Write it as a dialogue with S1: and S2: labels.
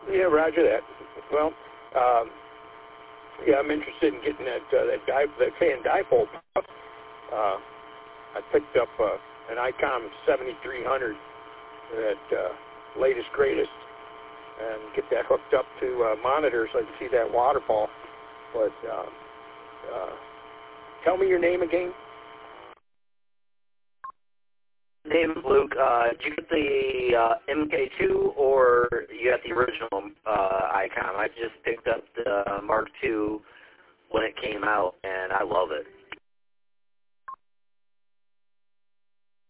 S1: Yeah, roger that. Well, yeah, I'm interested in getting that fan dipole. I picked up an ICOM 7300, that latest greatest, and get that hooked up to monitor so I can see that waterfall. But tell me your name again.
S2: Name is Luke. Did you get the MK2 or you got the original ICOM? I just picked up the Mark II when it came out, and I love it.